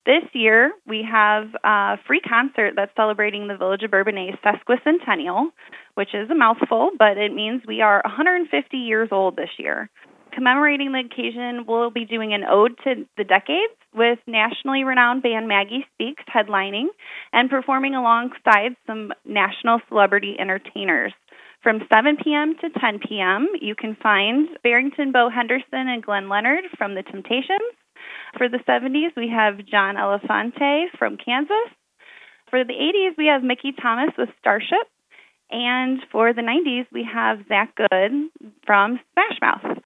This year, we have a free concert that's celebrating the Village of Bourbonnais sesquicentennial, which is a mouthful, but it means we are 150 years old this year. Commemorating the occasion, we'll be doing an ode to the decades with nationally renowned band Maggie Speaks headlining and performing alongside some national celebrity entertainers. From 7 p.m. to 10 p.m., you can find Barrington Bo Henderson and Glenn Leonard from The Temptations. For the 70s, we have John Elefante from Kansas. For the 80s, we have Mickey Thomas with Starship. And for the 90s, we have Zach Good from Smash Mouth.